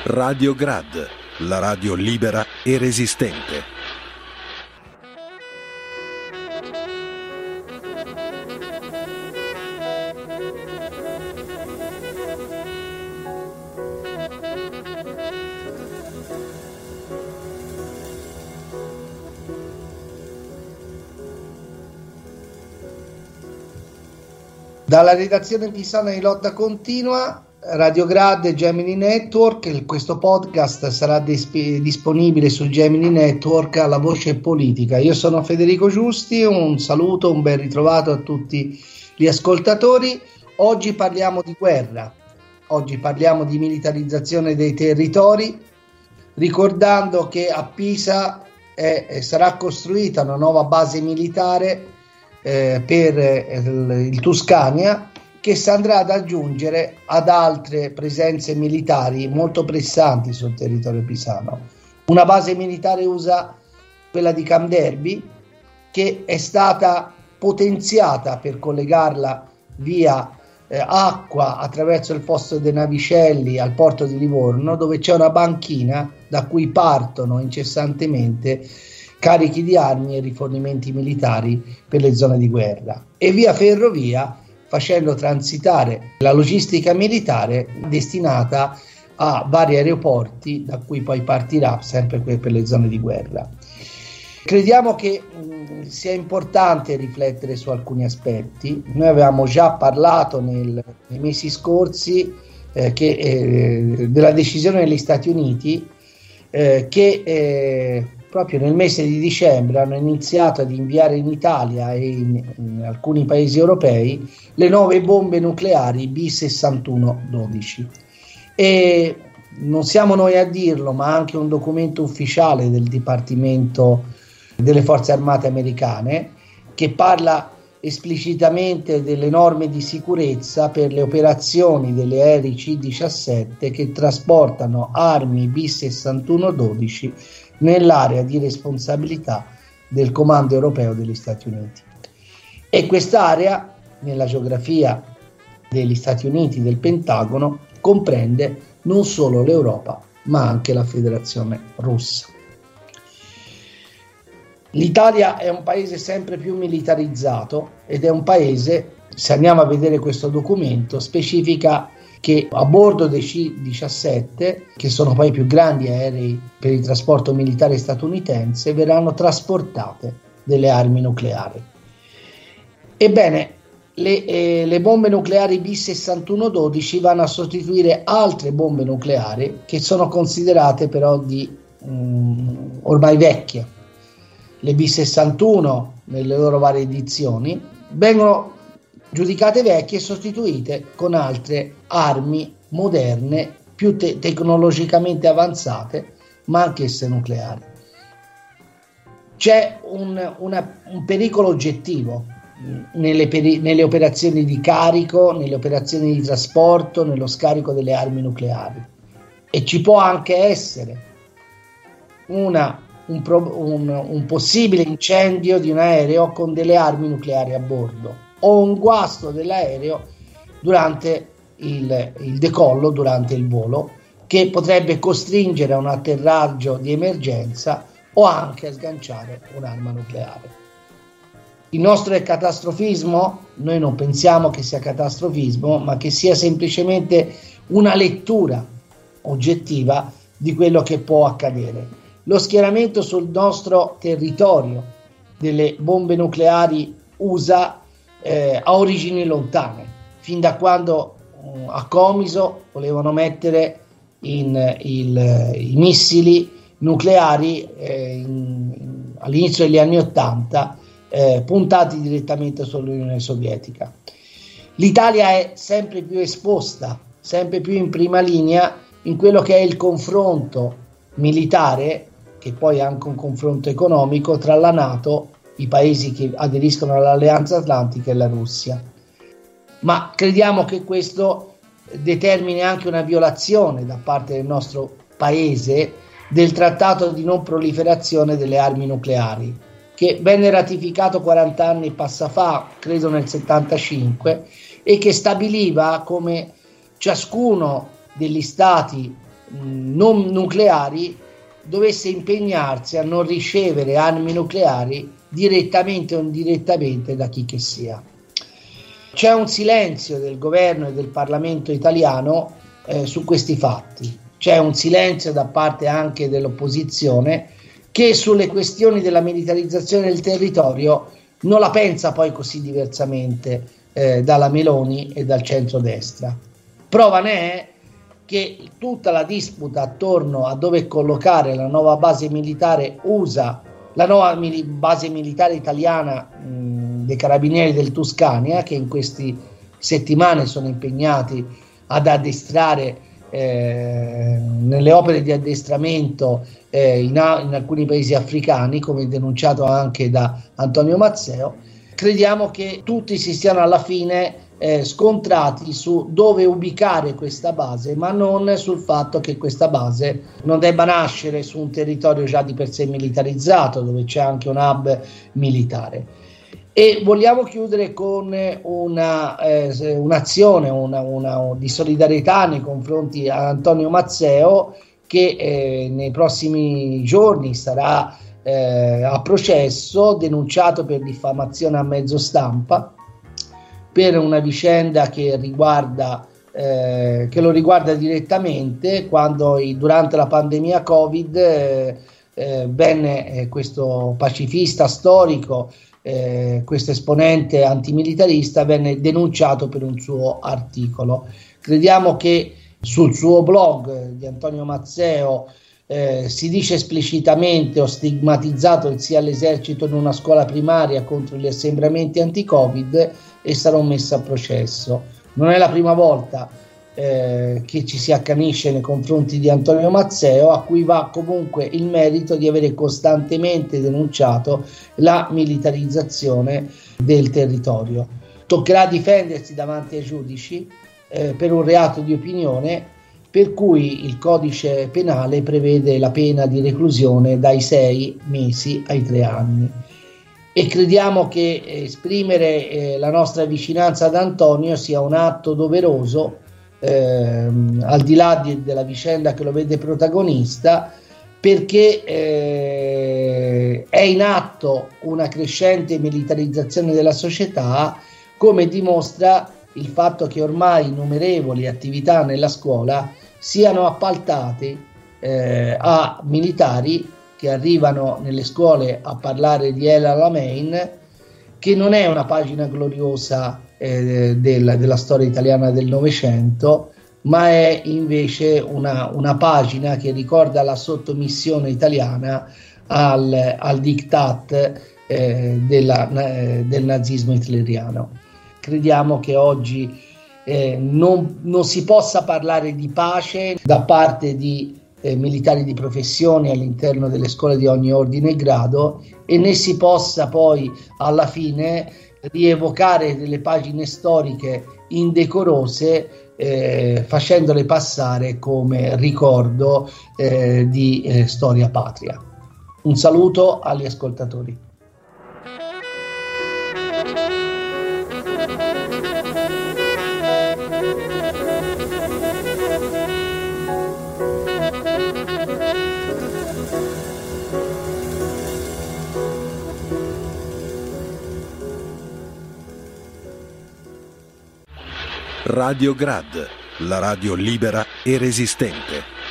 Radio Grad, la radio libera e resistente. Dalla redazione pisana di Lotta Continua, Radio Grad e Gemini Network, questo podcast sarà disponibile su Gemini Network alla voce politica. Io sono Federico Giusti, un saluto, un ben ritrovato a tutti gli ascoltatori. Oggi parliamo di guerra, oggi parliamo di militarizzazione dei territori, ricordando che a Pisa sarà costruita una nuova base militare per il Tuscania, che si andrà ad aggiungere ad altre presenze militari molto pressanti sul territorio pisano. Una base militare USA, quella di Camp Darby, che è stata potenziata per collegarla via acqua attraverso il Fosso dei Navicelli al porto di Livorno, dove c'è una banchina da cui partono incessantemente carichi di armi e rifornimenti militari per le zone di guerra, e via ferrovia, facendo transitare la logistica militare destinata a vari aeroporti da cui poi partirà sempre per le zone di guerra. Crediamo che sia importante riflettere su alcuni aspetti. Noi avevamo già parlato nei mesi scorsi della decisione degli Stati Uniti che proprio nel mese di dicembre hanno iniziato ad inviare in Italia e in alcuni paesi europei le nuove bombe nucleari B6112. E non siamo noi a dirlo, ma anche un documento ufficiale del Dipartimento delle Forze Armate americane, che parla esplicitamente delle norme di sicurezza per le operazioni degli aerei C-17 che trasportano armi B6112 nell'area di responsabilità del Comando Europeo degli Stati Uniti. E quest'area, nella geografia degli Stati Uniti, del Pentagono, comprende non solo l'Europa, ma anche la Federazione Russa. L'Italia è un paese sempre più militarizzato ed è un paese, se andiamo a vedere questo documento, specifica che a bordo dei C-17, che sono poi i più grandi aerei per il trasporto militare statunitense, verranno trasportate delle armi nucleari. Ebbene, le bombe nucleari B6112 vanno a sostituire altre bombe nucleari che sono considerate però ormai vecchie. Le B61, nelle loro varie edizioni, vengono giudicate vecchie e sostituite con altre armi moderne, più tecnologicamente avanzate, ma anch'esse nucleari. C'è un pericolo oggettivo nelle operazioni di carico, nelle operazioni di trasporto, nello scarico delle armi nucleari, e ci può anche essere un possibile incendio di un aereo con delle armi nucleari a bordo, o un guasto dell'aereo durante il decollo, durante il volo, che potrebbe costringere a un atterraggio di emergenza o anche a sganciare un'arma nucleare. Il nostro è catastrofismo? Noi non pensiamo che sia catastrofismo, ma che sia semplicemente una lettura oggettiva di quello che può accadere. Lo schieramento sul nostro territorio delle bombe nucleari USA ha origini lontane, fin da quando a Comiso volevano mettere i missili nucleari all'inizio degli anni '80 puntati direttamente sull'Unione Sovietica. L'Italia è sempre più esposta, sempre più in prima linea in quello che è il confronto militare, che poi è anche un confronto economico, tra la NATO, i paesi che aderiscono all'Alleanza Atlantica, e la Russia. Ma crediamo che questo determini anche una violazione da parte del nostro paese del trattato di non proliferazione delle armi nucleari, che venne ratificato 40 anni passa fa, credo nel 75, e che stabiliva come ciascuno degli stati non nucleari dovesse impegnarsi a non ricevere armi nucleari direttamente o indirettamente da chi che sia. C'è un silenzio del governo e del Parlamento italiano su questi fatti, c'è un silenzio da parte anche dell'opposizione che sulle questioni della militarizzazione del territorio non la pensa poi così diversamente dalla Meloni e dal centrodestra. Prova ne è che tutta la disputa attorno a dove collocare la nuova base militare USA, la nuova base militare italiana dei Carabinieri del Tuscania, che in queste settimane sono impegnati ad addestrare nelle opere di addestramento in alcuni paesi africani, come denunciato anche da Antonio Mazzeo. Crediamo che tutti si siano alla fine scontrati su dove ubicare questa base, ma non sul fatto che questa base non debba nascere su un territorio già di per sé militarizzato, dove c'è anche un hub militare. E vogliamo chiudere con un'azione di solidarietà nei confronti di Antonio Mazzeo, che nei prossimi giorni sarà a processo, denunciato per diffamazione a mezzo stampa per una vicenda che lo riguarda direttamente, quando durante la pandemia Covid venne questo pacifista storico, questo esponente antimilitarista, venne denunciato per un suo articolo. Crediamo che sul suo blog di Antonio Mazzeo si dice esplicitamente: ho stigmatizzato il sì all'esercito in una scuola primaria contro gli assembramenti anti-Covid e sarò messo a processo. Non è la prima volta che ci si accanisce nei confronti di Antonio Mazzeo, a cui va comunque il merito di avere costantemente denunciato la militarizzazione del territorio. Toccherà difendersi davanti ai giudici per un reato di opinione, per cui il codice penale prevede la pena di reclusione dai 6 mesi ai 3 anni. E crediamo che esprimere la nostra vicinanza ad Antonio sia un atto doveroso, al di là della vicenda che lo vede protagonista, perché è in atto una crescente militarizzazione della società, come dimostra il fatto che ormai innumerevoli attività nella scuola siano appaltate a militari che arrivano nelle scuole a parlare di El Alamein, che non è una pagina gloriosa della storia italiana del Novecento, ma è invece una pagina che ricorda la sottomissione italiana al diktat del nazismo hitleriano. Crediamo che oggi non si possa parlare di pace da parte di militari di professione all'interno delle scuole di ogni ordine e grado, e né si possa poi alla fine rievocare delle pagine storiche indecorose facendole passare come ricordo di storia patria. Un saluto agli ascoltatori. Radio Grad, la radio libera e resistente.